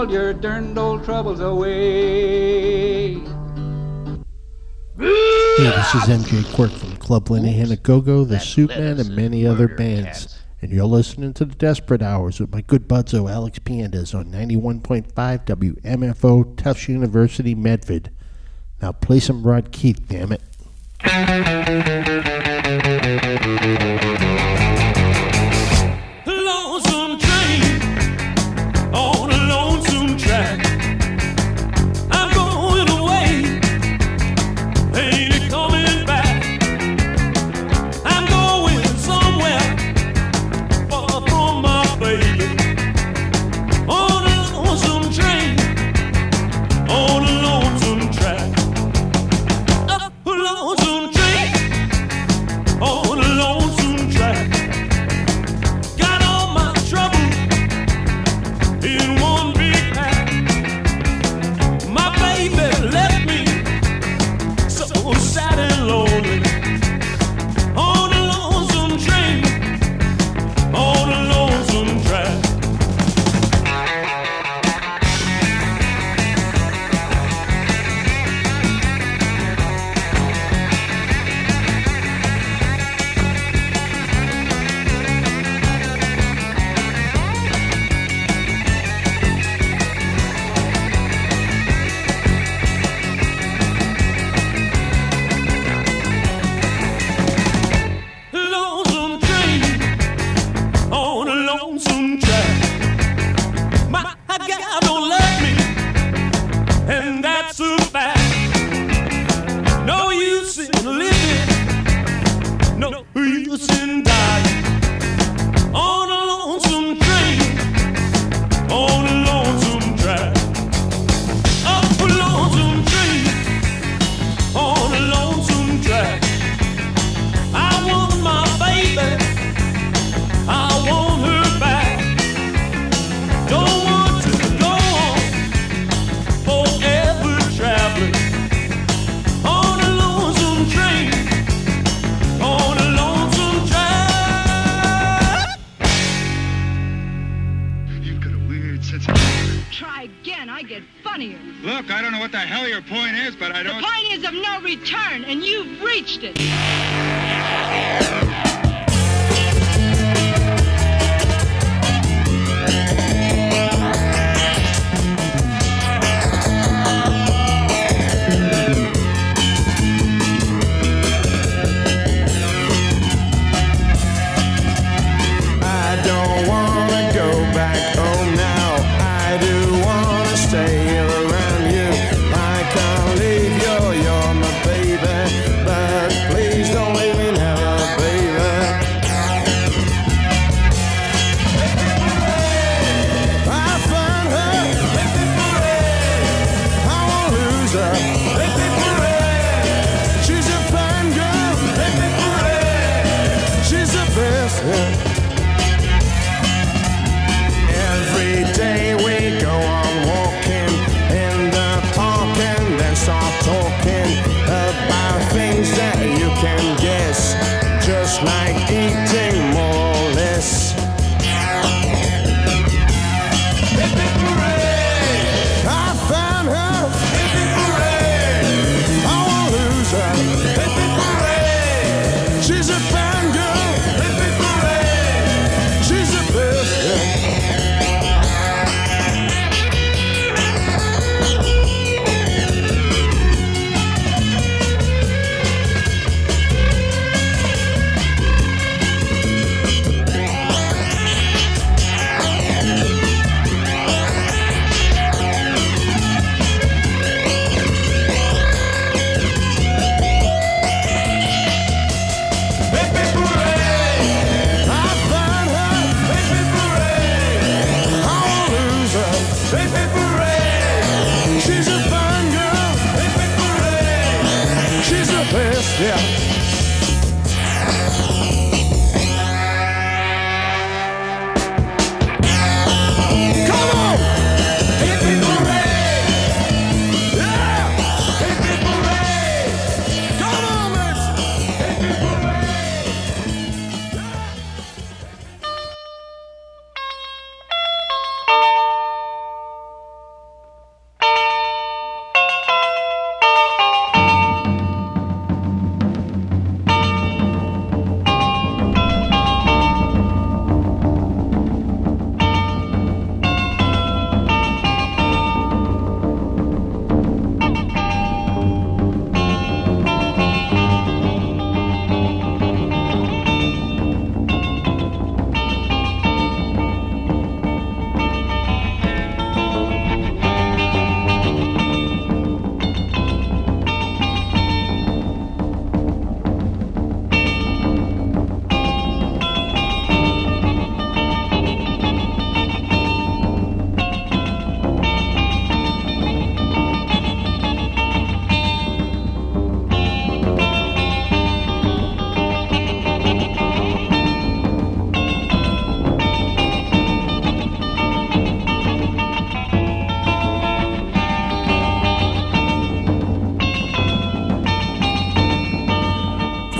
your darned old troubles away. Hey, this is MJ Quirk from Club Linehan at Go-Go, the Suitman, and many other bands. And you're listening to the Desperate Hours with my good budzo Alex Piandes on 91.5 WMFO, Tufts University, Medford. Now play some Rod Keith, damn it. Lonesome train on a lonesome track. I'm going away, ain't it coming back? I'm going somewhere far from my baby. On a lonesome train, on a lonesome track. A lonesome train, on a lonesome track. Got all my trouble in one big pack. My baby left me so sad and lonely. On a lonesome train, on a lonesome track. Lonesome train on a lonesome track. My gal don't love me, and that's a fact. No use in living, no use in dying. On a lonesome train, on a lonesome track. Up a lonesome train, on a lonesome track. I want my baby, I want her back. Don't want to go on forever traveling. On a lonesome train, on a lonesome track. You've got a weird sense of humor. Try again, I get funnier. Look, I don't know what the hell your point is, but I The don't... point is of no return, and you've reached it. I don't wanna go back home now. I do wanna stay around you. I can't leave you, you're my baby. But please don't leave me now, baby. I find her, I won't lose her. She's a fine girl, she's the best. Every day we go on walking in the park and then start talking about things that you can guess, just like eating more or less. I found her, I won't lose her. She's a fine girl, she's the best. She's a fine girl. She's the best, yeah. Come on! Hip hip hooray! Yeah! Hip hip hooray! Come on, man! Hip hip hooray! Yeah!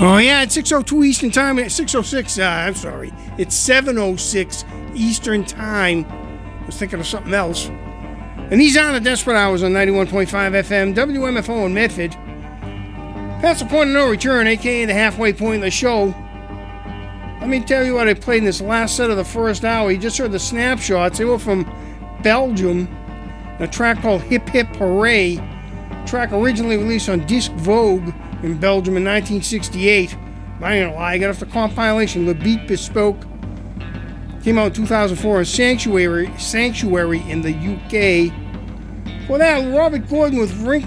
Oh, yeah, it's 6:02 Eastern Time. 6:06, I'm sorry. It's 7:06 Eastern Time. I was thinking of something else. And these are the Desperate Hours on 91.5 FM, WMFO in Medford. Past the point of no return, a.k.a. the halfway point of the show. Let me tell you what I played in this last set of the first hour. You just heard the snapshots. They were from Belgium. A track called Hip Hip Hooray. A track originally released on Disc Vogue in Belgium in 1968. I ain't gonna lie, I got off the compilation Le Beat Bespoke. Came out in 2004 on Sanctuary in the UK. For that, Robert Gordon with Link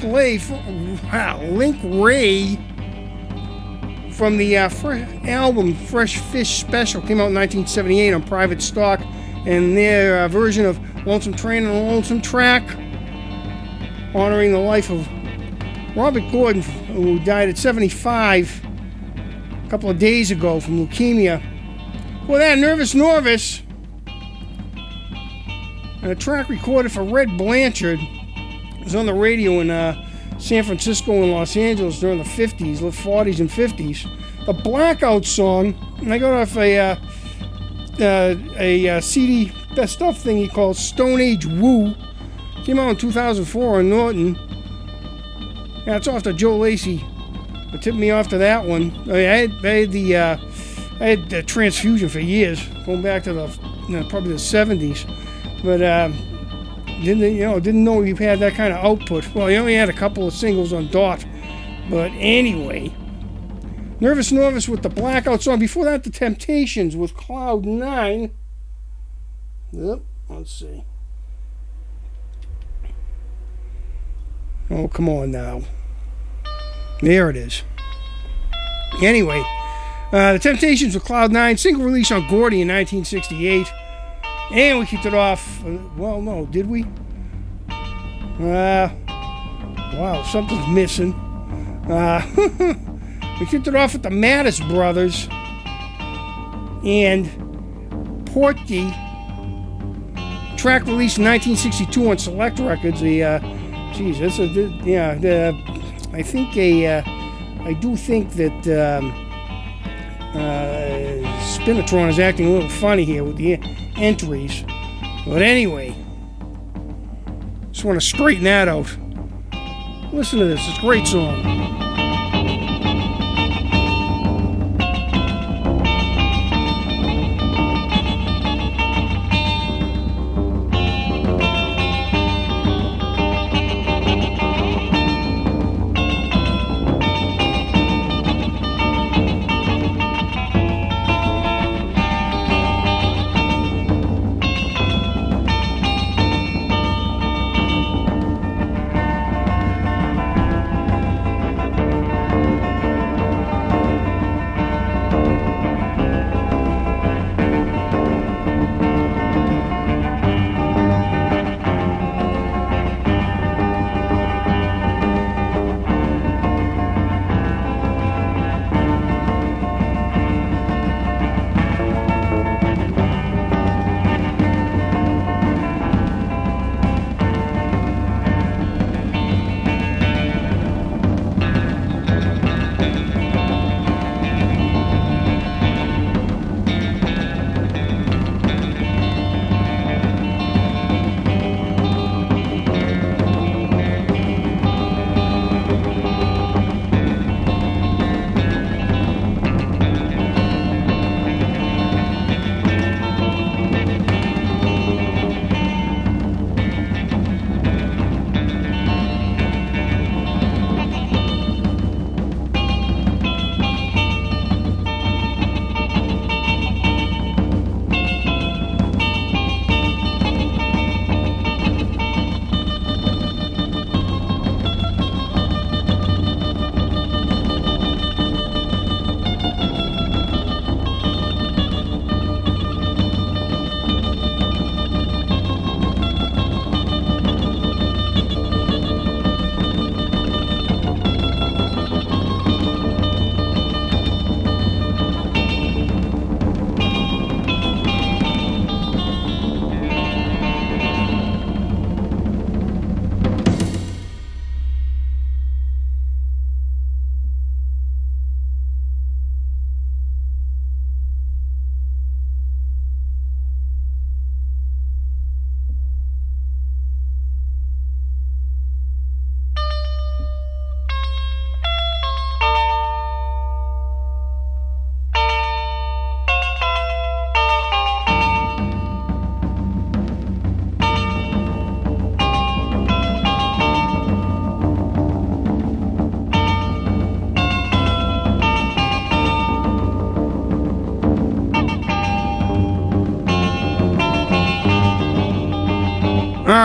Ray from the album Fresh Fish Special. Came out in 1978 on Private Stock. And their version of Lonesome Train and the Lonesome Track, honoring the life of Robert Gordon, who died at 75 a couple of days ago from leukemia. Well, that Nervous Norvis, and a track recorded for Red Blanchard. It was on the radio in San Francisco and Los Angeles during the 50s, the 40s and 50s. The Blackout song, and I got off a CD best of thing he called Stone Age Woo. Came out in 2004 on Norton. Yeah, it's off to Joe Lacey. It tipped me off to that one. I had the Transfusion for years, going back to probably the 70s, but didn't know you had that kind of output. Well, he only had a couple of singles on Dot, but anyway, Nervous Norvis with the Blackout song. Before that, the Temptations with Cloud 9. Yep, let's see. Oh, come on now. There it is. Anyway, the Temptations with Cloud 9, single release on Gordy in 1968. And we kicked it off. Well, no, did we? Wow, something's missing. We kicked it off with the Mattis Brothers and Porky. Track released in 1962 on Select Records. I do think that Spinatron is acting a little funny here with the entries. But anyway, just want to straighten that out. Listen to this, it's a great song.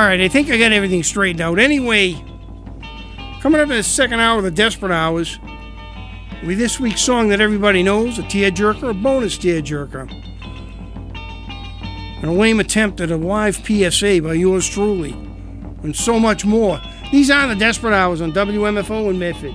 right, I think I got everything straightened out. Anyway, coming up in the second hour of the Desperate Hours, will be this week's song that everybody knows, a tearjerker, a bonus tearjerker, and a lame attempt at a live PSA by yours truly, and so much more. These are the Desperate Hours on WMFO in Medford.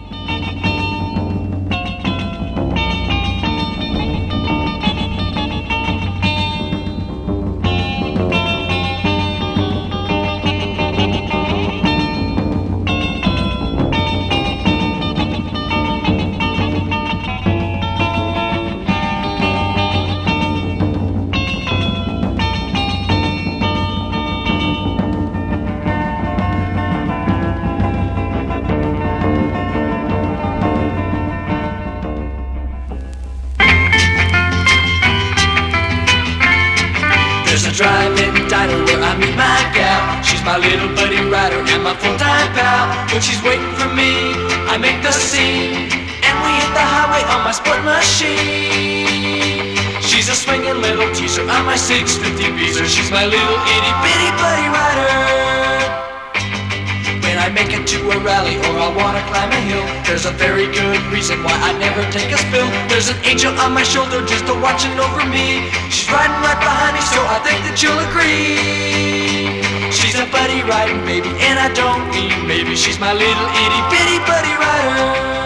Drive-in diner where I meet my gal. She's my little buddy rider and my full-time pal. When she's waiting for me, I make the scene, and we hit the highway on my sport machine. She's a swinging little teaser on my 650 Beezer. She's my little itty-bitty buddy rider. When I make it to a rally or I wanna climb a hill, there's a very good reason why I never take a spill. There's an angel on my shoulder just watching over me. She's riding right behind me, so I think that you'll agree. She's a buddy riding baby, and I don't mean maybe. She's my little itty bitty buddy rider.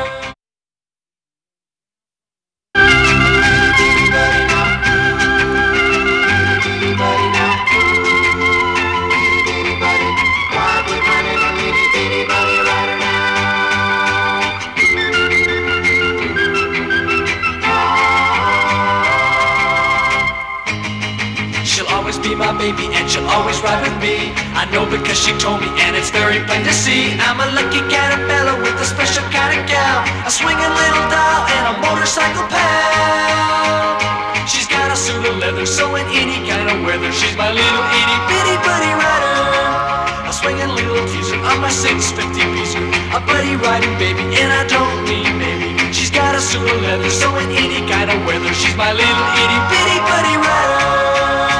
My baby, and she'll always ride with me. I know because she told me, and it's very plain to see. I'm a lucky caterpillar with a special kind of gal, a swinging little doll and a motorcycle pal. She's got a suit of leather, so in any kind of weather, she's my little itty bitty buddy rider. A swinging little teaser on my 650 Beezer, a buddy riding baby, and I don't mean maybe. She's got a suit of leather, so in any kind of weather, she's my little itty bitty buddy rider.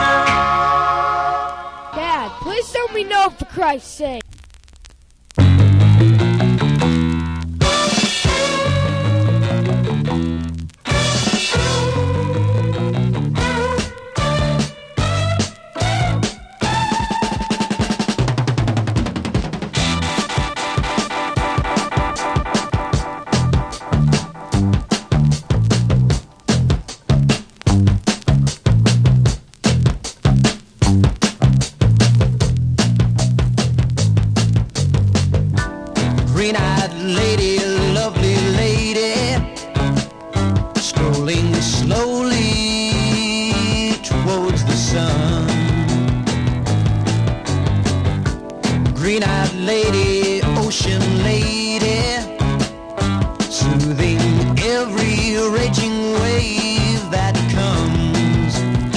Please let me know, for Christ's sake. Green-eyed lady, lovely lady, strolling slowly towards the sun. Green-eyed lady, ocean lady, soothing every raging wave that comes.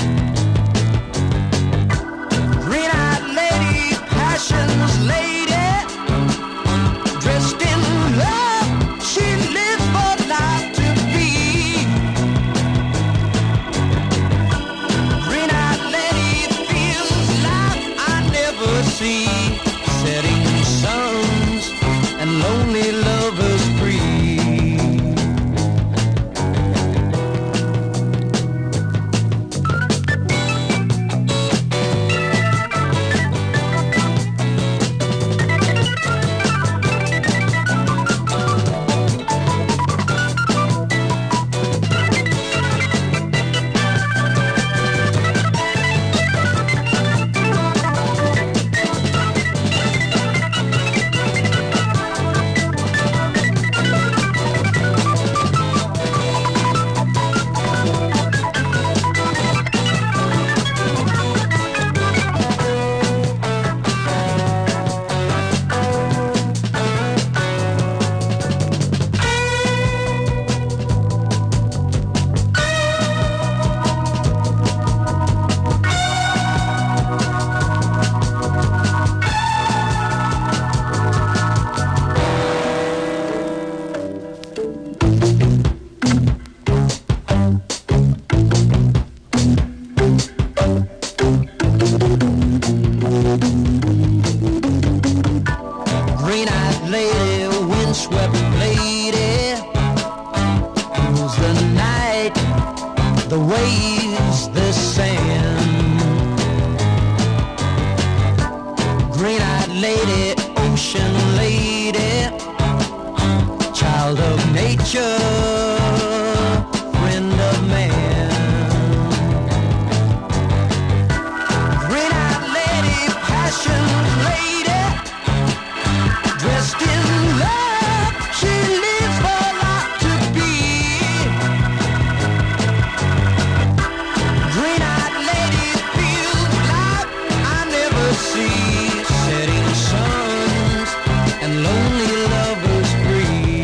Green-eyed lady, passion's lady, dressed in love, she lives for life to be. Green-eyed lady feels life I never see. Setting suns and lonely windswept lady, rules the night, the waves, the sand. Green-eyed lady, ocean lady, child of nature, friend of man. Green-eyed lady, passion lady, dressed in love, she lives for life to be. Green-eyed lady feels like I never see, setting suns and lonely lovers free.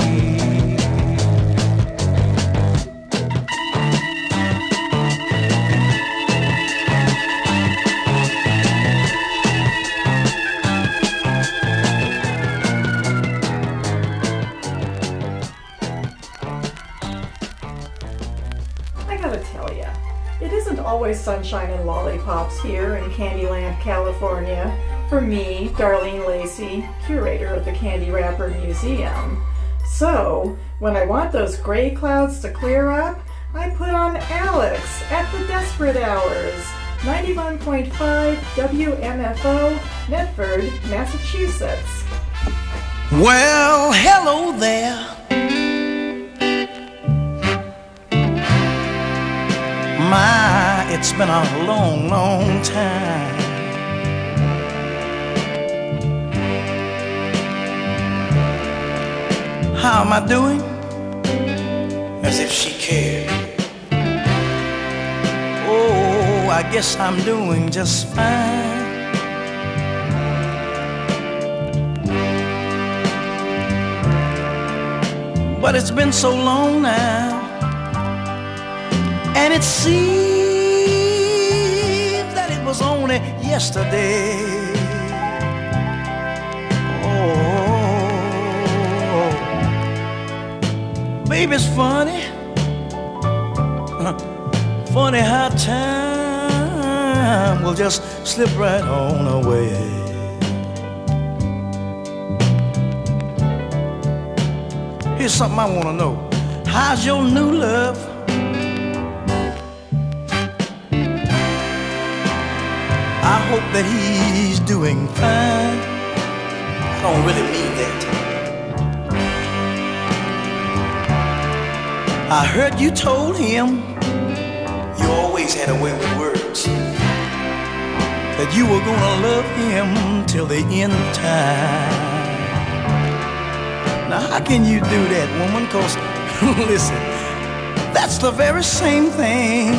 I gotta tell ya, it isn't always sunshine and lollipops here in Candyland, California, for me, Darlene Lacey, curator of the Candy Wrapper Museum. So, when I want those gray clouds to clear up, I put on Alex at the Desperate Hours, 91.5 WMFO, Medford, Massachusetts. Well, hello there. My, it's been a long, long time. How am I doing? As if she cared. Oh, I guess I'm doing just fine. But it's been so long now, and it seems that it was only yesterday. Oh, baby, it's funny, funny how time will just slip right on away. Here's something I want to know. How's your new love? I hope that he's doing fine. I don't really mean that. I heard you told him you always had a way with words, that you were gonna love him till the end of time. Now how can you do that, woman? 'Cause listen, that's the very same thing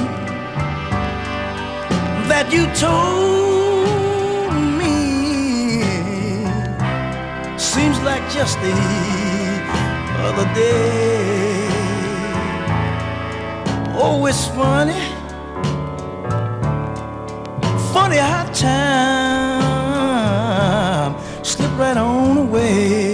that you told me. Seems like just the other day. Oh, it's funny, funny how time slipped right on away.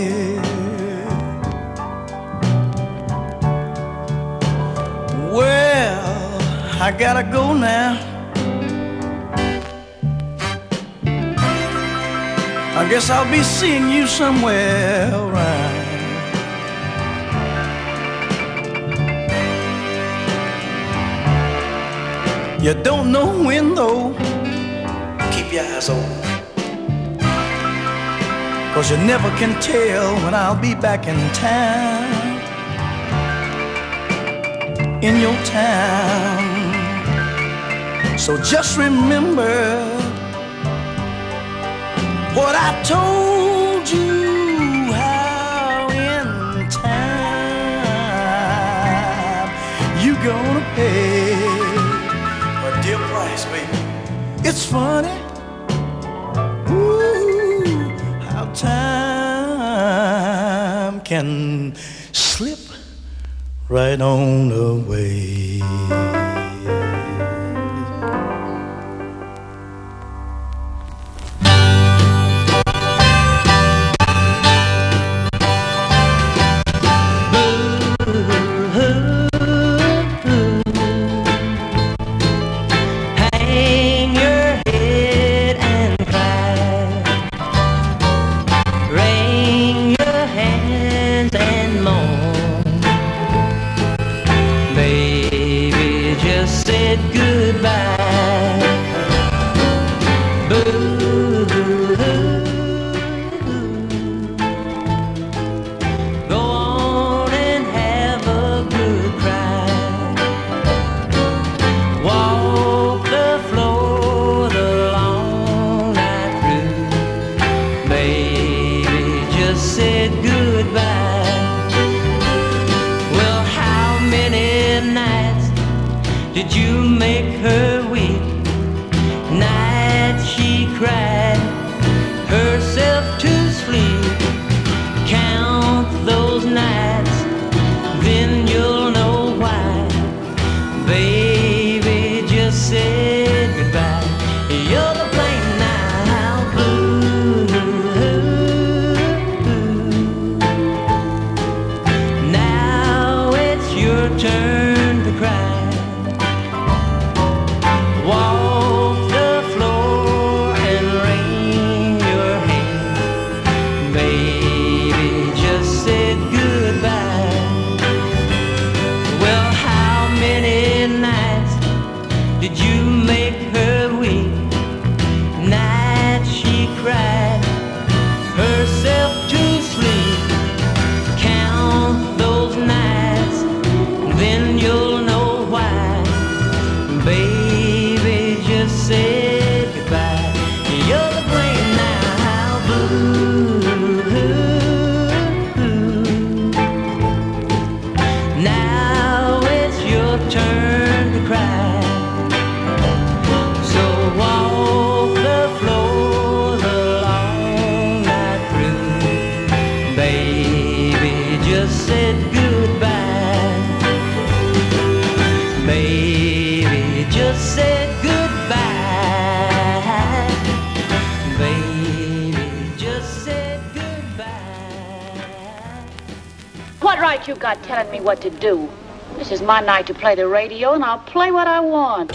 Well, I gotta go now. I guess I'll be seeing you somewhere around. You don't know when though. Keep your eyes open, 'cause you never can tell when I'll be back in town, in your town. So just remember what I told you, how in time you gonna pay a dear price, baby. It's funny, ooh, how time can slip right on away. Hang your head and cry. Wring your hands said goodbye. Well, how many nights did you make her weep? Nights she cried herself to sleep. Count those nights, then you'll know why. Baby just said goodbye. You're the plain now blue. Now it's your turn to cry. Walk the floor and wring your hand. Baby just said goodbye. Well, how many nights did you make her weep? Nights she cried herself to sleep. Count those nights, then you'll know why. Baby just said goodbye. You're the plain now blue. Now it's your turn to cry. So walk the floor the long night through. Baby just said goodbye. Baby just said goodbye. Baby just said goodbye. What right you got telling me what to do? This is my night to play the radio, and I'll play what I want.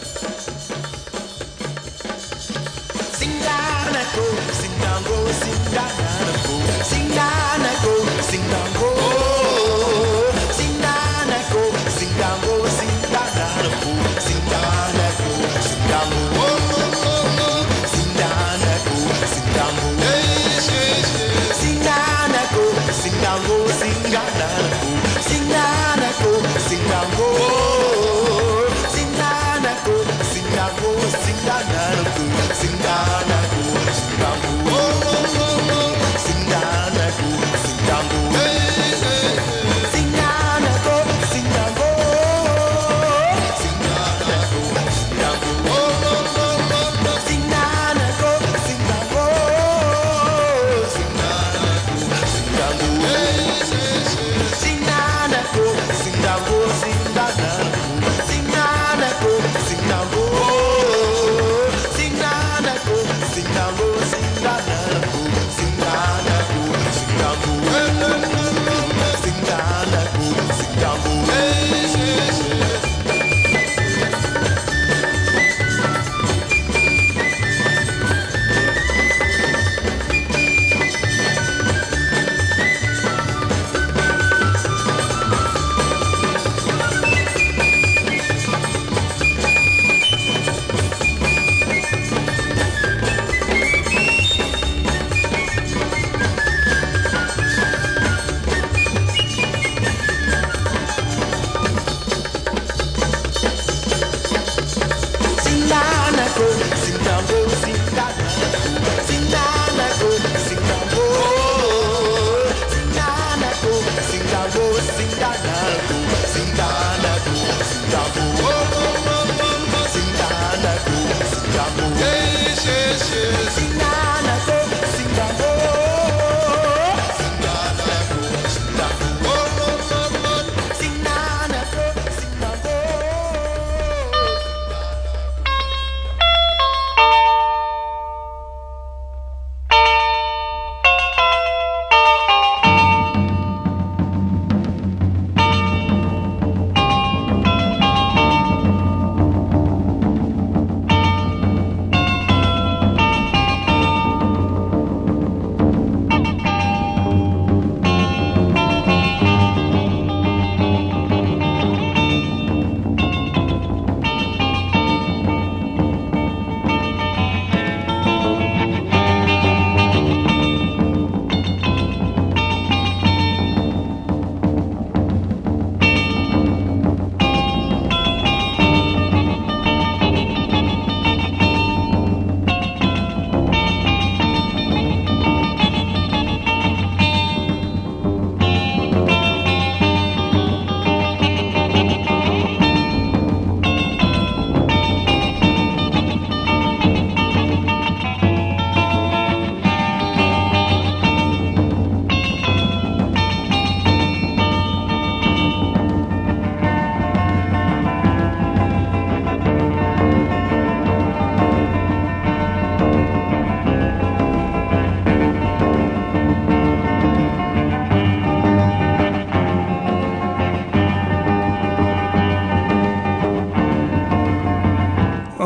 Sing down and go, sing down, go, sing down and go, sing down and go, sing down, go. Sing down and go, sing down, go, sing down and go, sing down and go, sing down, go. Sing down and go, sing down, go. Sing down and go, sing down, go, sing down and go, sing down and go, sing down, go. Sing down and go, sing down, go, sing down and go, sing down and go, sing down, go.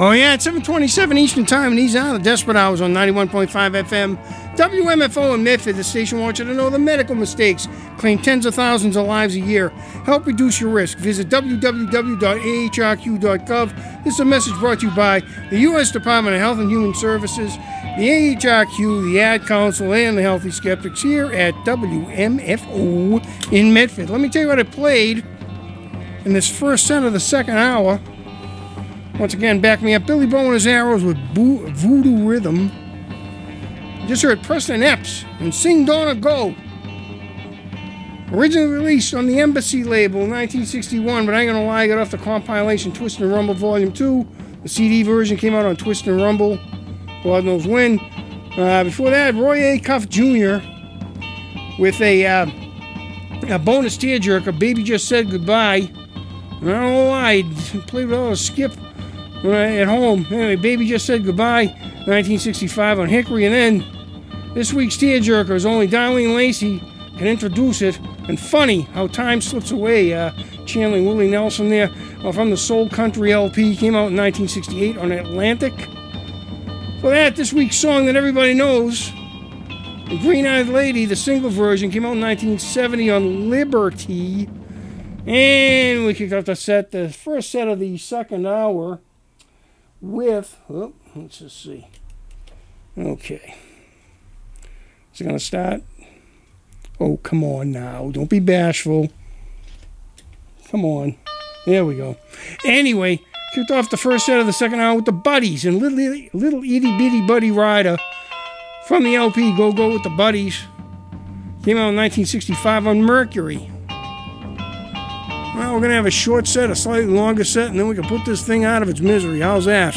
Oh, yeah, it's 7:27 Eastern Time, and he's on the Desperate Hours on 91.5 FM. WMFO in Medford, the station wants you to know the medical mistakes claim tens of thousands of lives a year. Help reduce your risk. Visit www.ahrq.gov. This is a message brought to you by the U.S. Department of Health and Human Services, the AHRQ, the Ad Council, and the Healthy Skeptics here at WMFO in Medford. Let me tell you what I played in this first set of the second hour. Once again, back me up. Billy Bow and his Arrows with Voodoo Rhythm. Just heard Preston Epps and Sing Donna Go. Originally released on the Embassy label in 1961, but I ain't gonna lie, I got off the compilation Twist and Rumble Volume 2. The CD version came out on Twist and Rumble. God knows when. Before that, Roy A. Cuff Jr. with a bonus tearjerker, Baby Just Said Goodbye. And I don't know why, I played with all the skip at home. Anyway, Baby Just Said Goodbye, 1965 on Hickory. And then this week's tearjerker is only Darlene Lacey can introduce it. And funny how time slips away. Channeling Willie Nelson there from the Soul Country LP. Came out in 1968 on Atlantic. For that, this week's song that everybody knows, the Green Eyed Lady, the single version, came out in 1970 on Liberty. And we kicked off the first set of the second hour with, let's just see. Okay. Is it going to start? Oh, come on now. Don't be bashful. Come on. There we go. Anyway, kicked off the first set of the second hour with the Buddies and Little Itty Bitty Buddy Rider from the LP Go Go with the Buddies. Came out in 1965 on Mercury. Well, we're going to have a short set, a slightly longer set, and then we can put this thing out of its misery. How's that?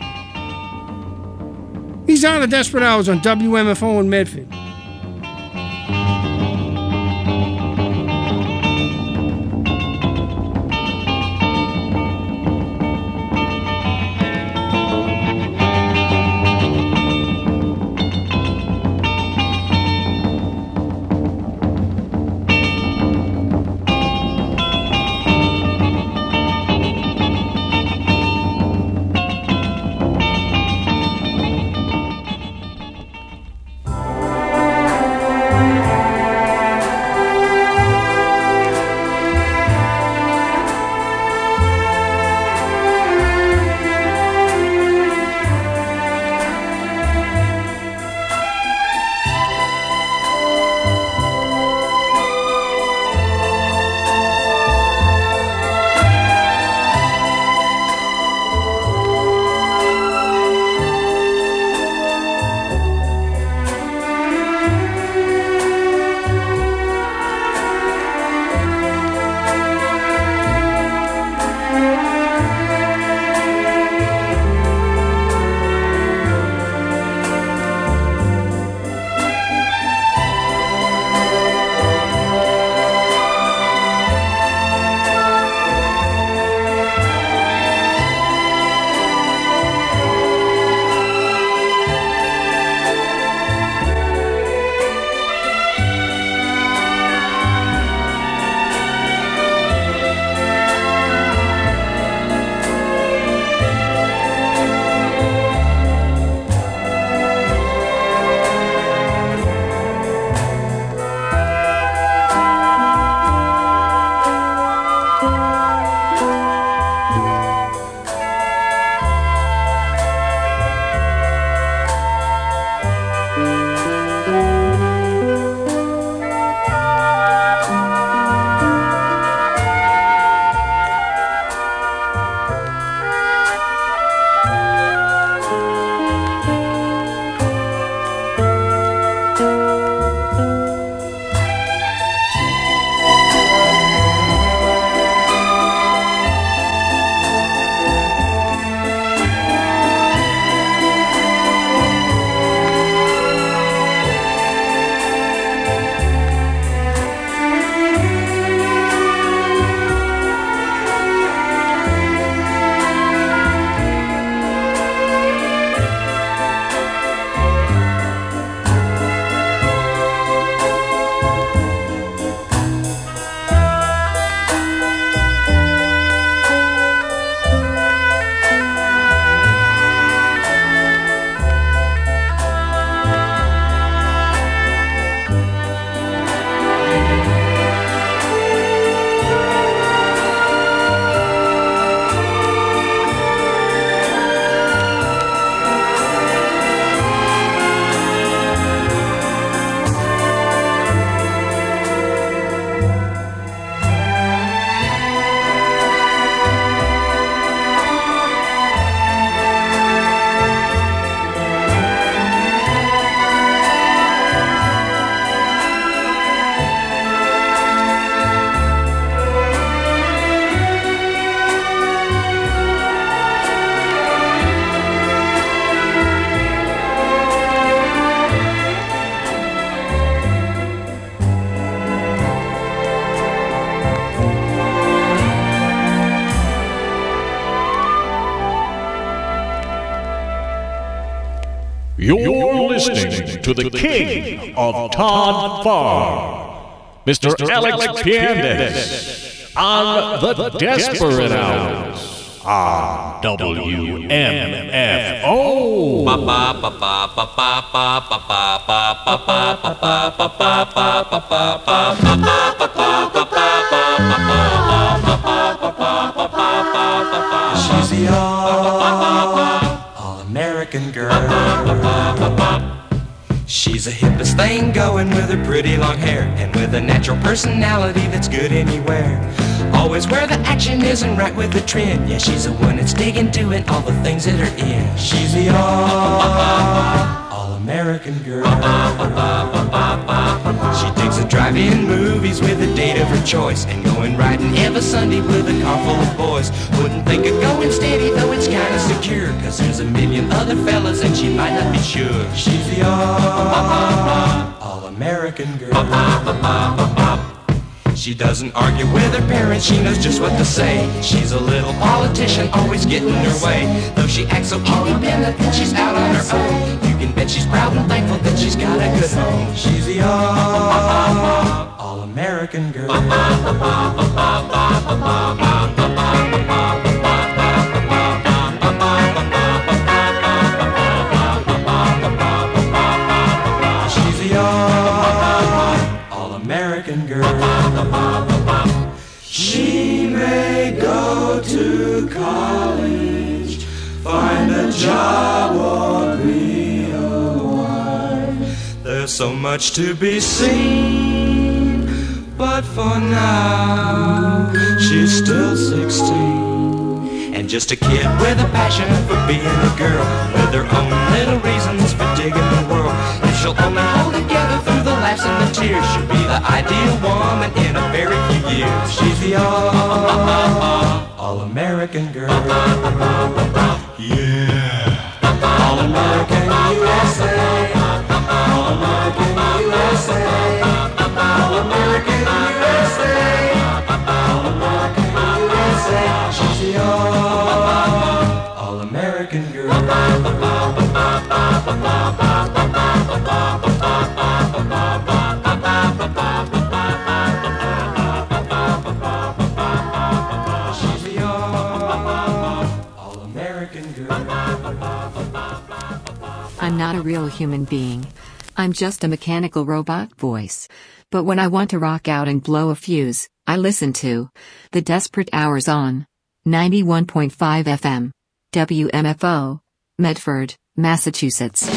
He's on the Desperate Hours on WMFO in Medford. to the king of Todd Farm, Mr. Alex Piandes, on the Desperate Hours on WMFO. She's the all-American girl. She's the hippest thing going with her pretty long hair and with a natural personality that's good anywhere. Always where the action is and right with the trend. Yeah, she's the one that's digging, doing all the things that are in. She's the all-American girl. She digs the drive-in movies with a date of her choice and going riding every Sunday with a car full of boys. Wouldn't think of going steady, though it's kind of secure, 'cause there's a million other fellas and she might not be sure. She's the all-American girl. She doesn't argue with her parents, she knows just what to say. She's a little politician, always getting her way. Though she acts so independent that she's out on her own, you can bet she's proud and thankful that she's got a good home. She's the all-American girl. She's the all-American girl. She may go to college, find a job or be a wife. There's so much to be seen, but for now, she's still 16. And just a kid with a passion for being a girl, with her own little reasons for digging the world. If she'll only hold together through the laughs and the tears, she'll be the ideal woman in a very few years. She's the all-American girl. Yeah. All-American USA. All-American USA. All-American USA. All-American USA. She's the all-American girl. I'm not a real human being. I'm just a mechanical robot voice. But when I want to rock out and blow a fuse, I listen to The Desperate Hours on 91.5 FM. WMFO, Medford, Massachusetts.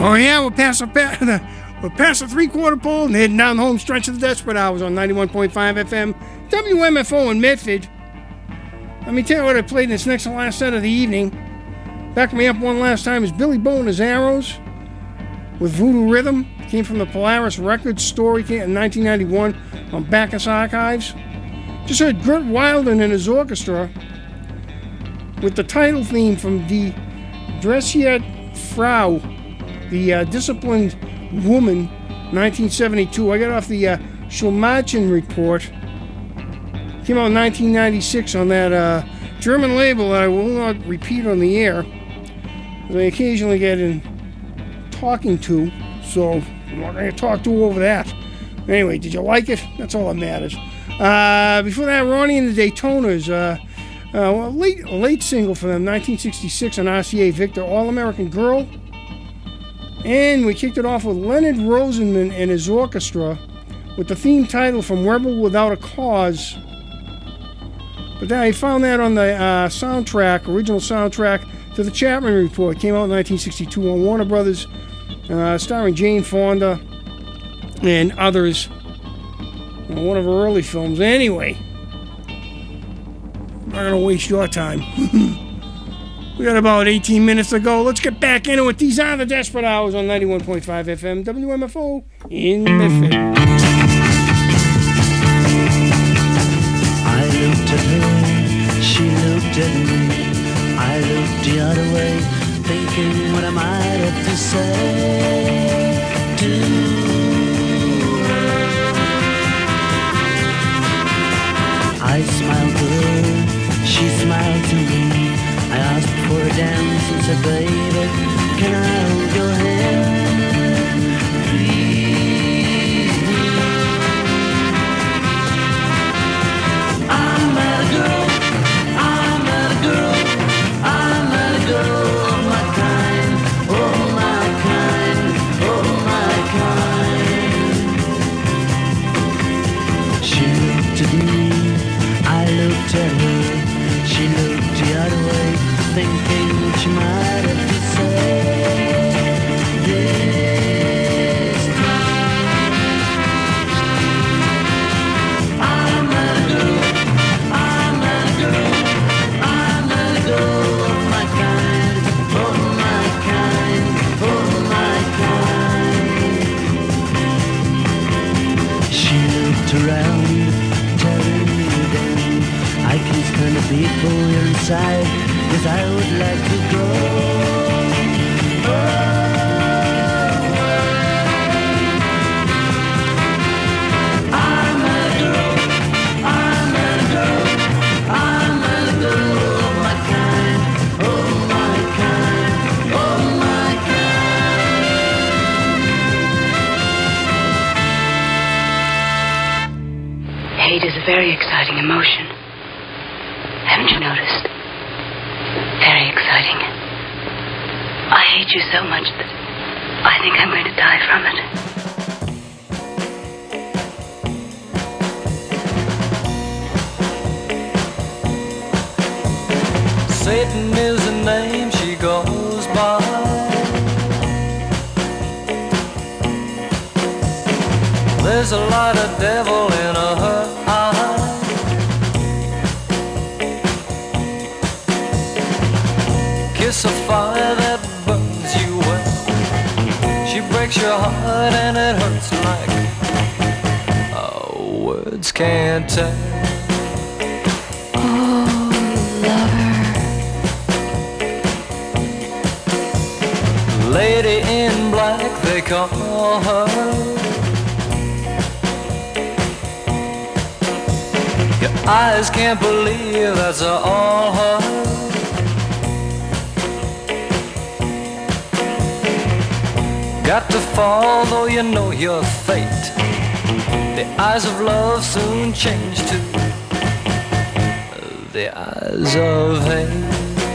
Oh, yeah, we're past the three-quarter pole and heading down the home stretch of the Desperate Hours on 91.5 FM, WMFO in Medford. Let me tell you what I played in this next and last set of the evening. Back me up one last time is Billy Bow and his Arrows with Voodoo Rhythm. Came from the Polaris Records story, came in 1991 on Bacchus Archives. Just heard Gert Wilden and his orchestra with the title theme from Die Dressiert Frau, the Disciplined Woman, 1972. I got off the Schulmachen Report. Came out in 1996 on that German label that I will not repeat on the air, as I occasionally get in talking to, so I'm not going to talk to over that. Anyway, did you like it? That's all that matters. Before that, Ronnie and the Daytoners, a late single for them, 1966 on RCA Victor, All American Girl. And we kicked it off with Leonard Rosenman and his orchestra with the theme title from Rebel Without a Cause. But then I found that on the original soundtrack to the Chapman Report. Came out in 1962 on Warner Brothers, starring Jane Fonda and others. One of her early films. Anyway, I'm not going to waste your time. We got about 18 minutes to go. Let's get back into it. These are the Desperate Hours on 91.5 FM, WMFO in Medford. I looked at her, she looked at me. I looked the other way, thinking what I might have to say to her. I smiled to her, she smiled to me. I asked for a dance and said, baby, can I hold your hand, please? I met a girl of my kind, oh my kind, oh my kind. She looked at me, I looked at her. She looked the other way, thinking what she might have to say this time. I met a girl of my kind, oh my kind, oh my kind. She looked around, telling me then I can stand the people here inside, 'cause I would like to go I'm a girl of my kind, oh my kind, oh my kind. Hate is a very exciting emotion. Haven't you noticed? Very exciting. I hate you so much that I think I'm going to die from it. Satan is the name she goes by. There's a lot of devil in her eye. Kiss a fire that burns you well. She breaks your heart and it hurts like words can't tell. Oh, lover. Lady in black, they call her. Your eyes can't believe that's all her. Got to fall though you know your fate. The eyes of love soon change to the eyes of hate.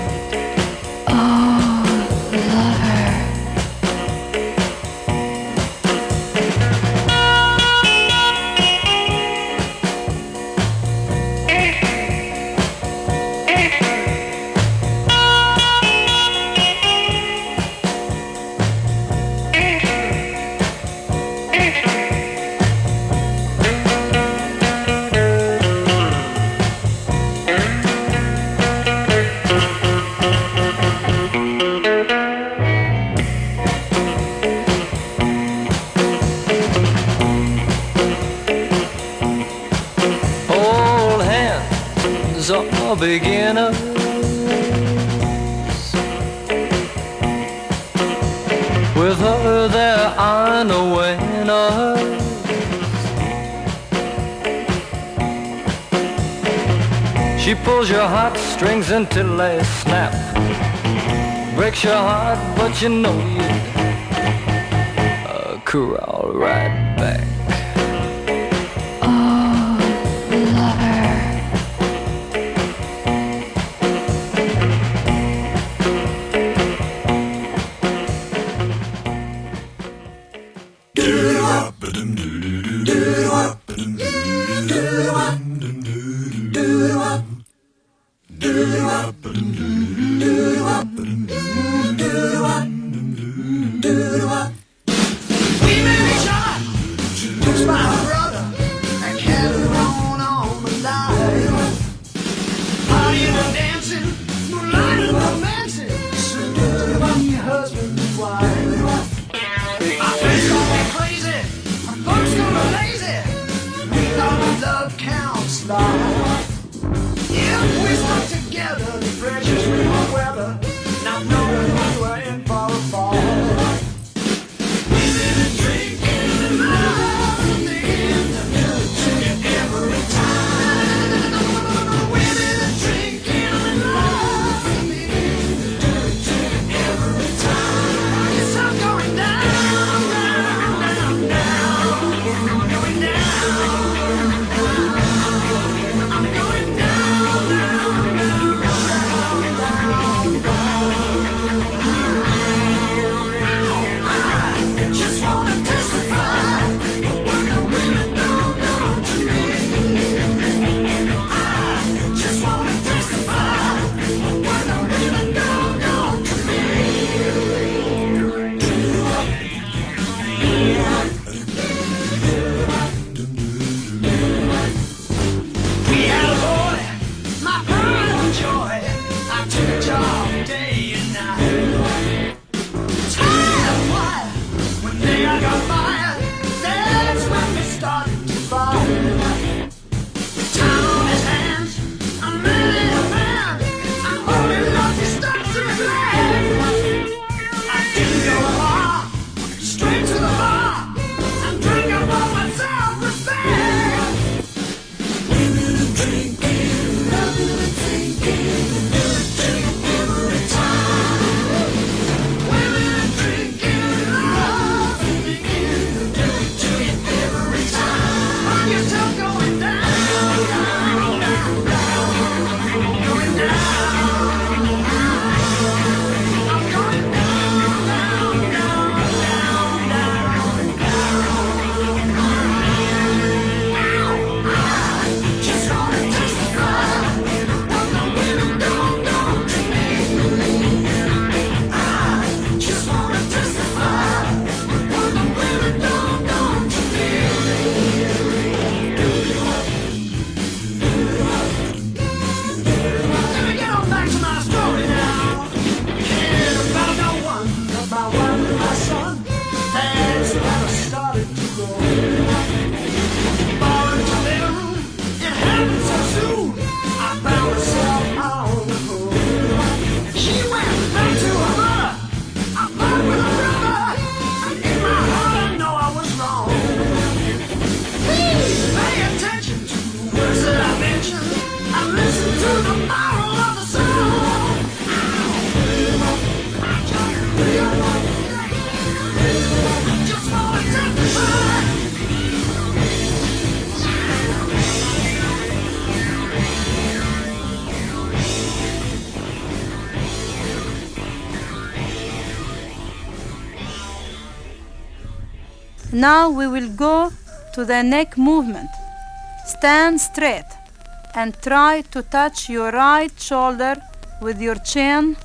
Oh, lover. for beginners. With her there are no winners. She pulls your heartstrings until they snap. Breaks your heart, but you know you crawl right back. Oh, lover. Now we will go to the neck movement. Stand straight and try to touch your right shoulder with your chin,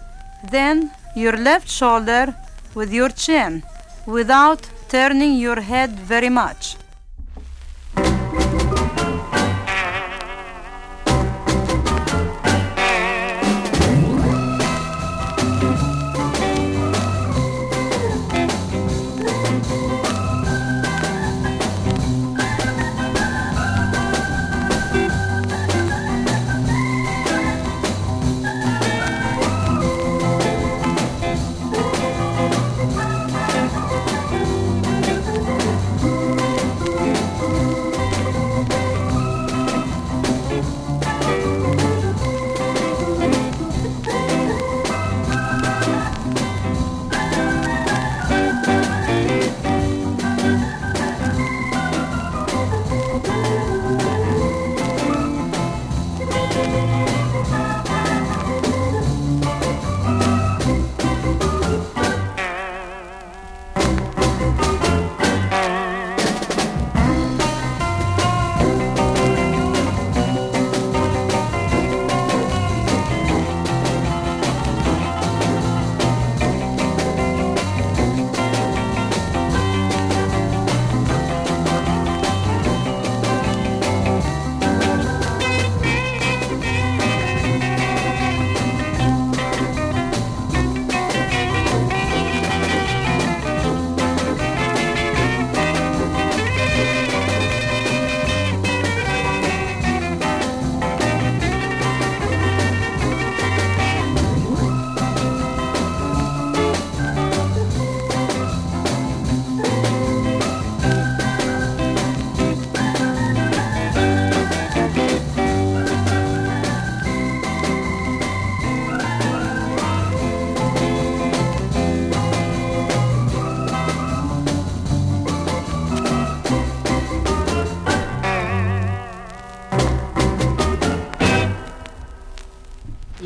then your left shoulder with your chin, without turning your head very much.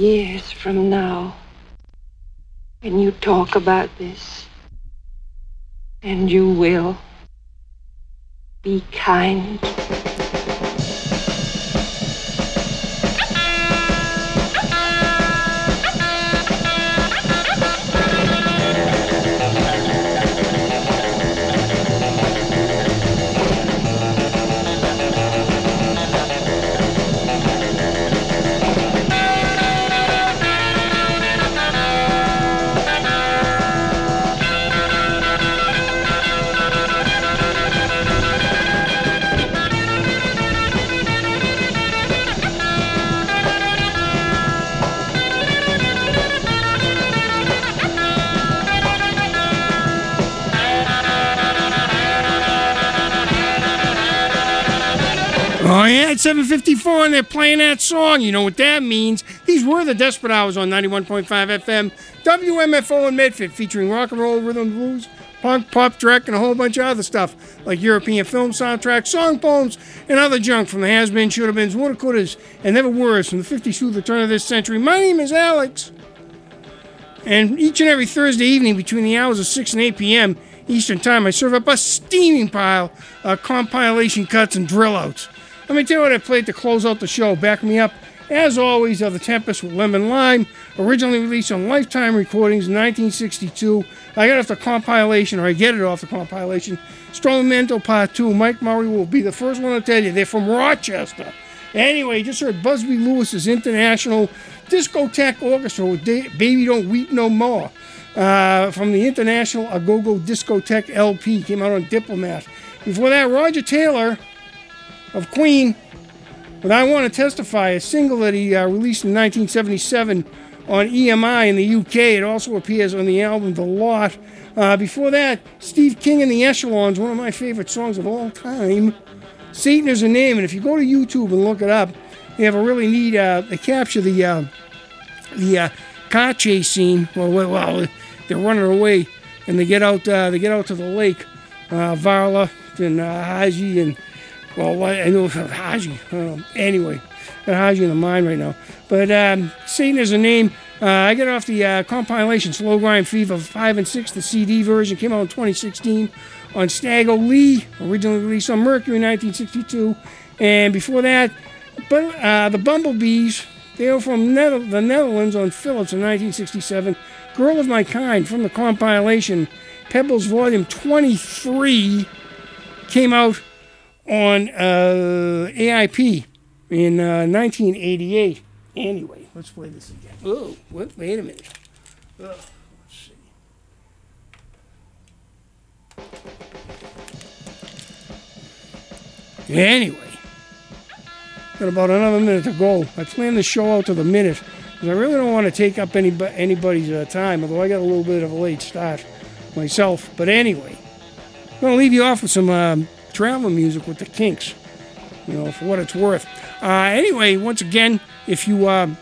years from now, when you talk about this, and you will, be kind. Oh, yeah, it's 7:54 and they're playing that song. You know what that means. These were the Desperate Hours on 91.5 FM, WMFO in Medford, featuring rock and roll, rhythm and blues, punk, pop, dreck, and a whole bunch of other stuff, like European film soundtracks, song poems, and other junk from the has-been, should-have-beens, woulda-couldas, and never-weres from the 50s through the turn of this century. My name is Alex. And each and every Thursday evening between the hours of 6 and 8 p.m. Eastern Time, I serve up a steaming pile of compilation cuts and drill-outs. Let me tell you what I played to close out the show. Back me up, as always, are The Tempest with Lemon Lime, originally released on Lifetime Recordings in 1962. I got it off the compilation, or I get it off the compilation. Strumento Part 2. Mike Murray will be the first one to tell you. They're from Rochester. Anyway, you just heard Busby Lewis's International Discotheque Orchestra with Baby Don't Weep No More. From the International A-Go-Go Discotheque LP. Came out on Diplomat. Before that, Roger Taylor of Queen, but I Want to Testify, a single that he released in 1977 on EMI in the UK. It also appears on the album The Lot. Before that, Steve King and the Echelons, one of my favorite songs of all time. Satan Is a Name, and if you go to YouTube and look it up, they have a really neat, they capture the car chase scene. Well, they're running away, and they get out to the lake. Varla and Haji and, well, I know Haji. Anyway, got Haji in the mind right now. But Satan Is a Name. I got it off the compilation Slow Grind Fever 5 and 6. The CD version came out in 2016 on Staggo Lee, originally released on Mercury in 1962. And before that, the Bumblebees, they were from the Netherlands on Philips in 1967. Girl of My Kind from the compilation Pebbles Volume 23 came out on AIP in 1988. Anyway, let's play this again. Oh, wait a minute. Let's see. Anyway, got about another minute to go. I planned the show out to the minute because I really don't want to take up anybody's time, although I got a little bit of a late start myself. But anyway, I'm going to leave you off with some travel music with the Kinks, you know, for what it's worth. Anyway, once again, if you're on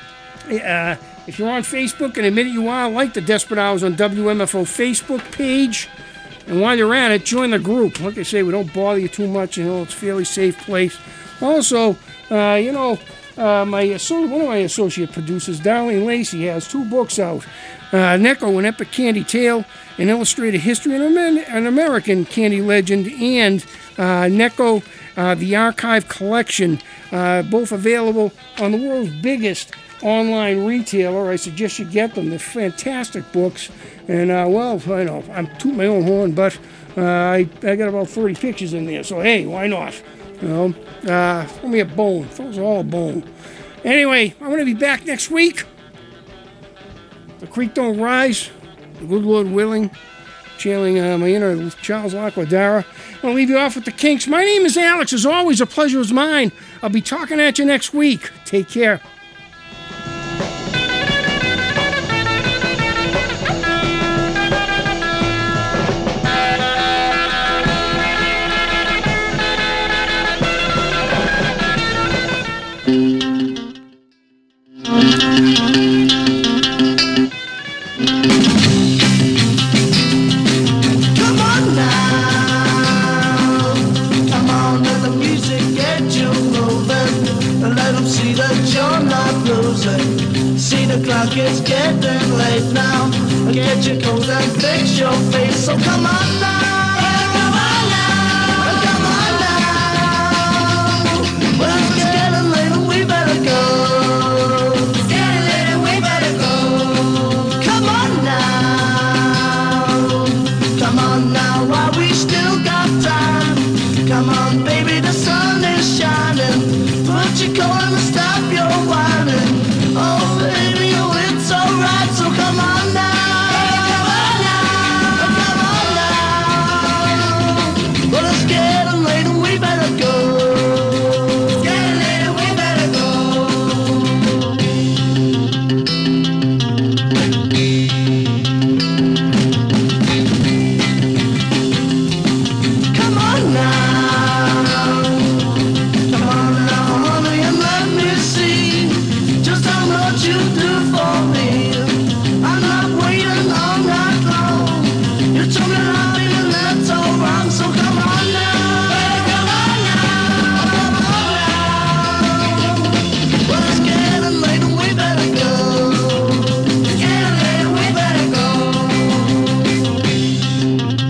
Facebook, and admit it you are, like the Desperate Hours on WMFO Facebook page. And while you're at it, join the group. Like I say, we don't bother you too much. You know, it's a fairly safe place. Also, one of my associate producers, Darlene Lacey, has 2 books out. Necco, An Epic Candy Tale, An Illustrated History of an American Candy Legend, and Necco, The Archive Collection, both available on the world's biggest online retailer. I suggest you get them. They're fantastic books. And, well, I know, I'm tooting my own horn, but I got about 30 pictures in there. So, hey, why not? You know, throw me a bone. Throw us all a bone. Anyway, I'm going to be back next week. The creek don't rise. The good Lord willing. Channeling my inner Charles Laquadara. I'll leave you off with the Kinks. My name is Alex. As always, a pleasure is mine. I'll be talking at you next week. Take care. Let them see that you're not your clothes and fix your face. So come on now, come on now, come on now. Well, it's getting late and we better go. It's getting late and we better go. Come on now, come on now, while we still got time. Come on, baby, the sun is shining. Put your coat on and stop your whining. Oh, baby, oh, it's alright, so come on now. Come on now, come on now. Well, it's getting late and we better go. It's getting late and we better go. Come on now, come on now, honey, and let me see just how much you do for me. I'm not waiting all night long. You told me that, baby, that's all wrong, so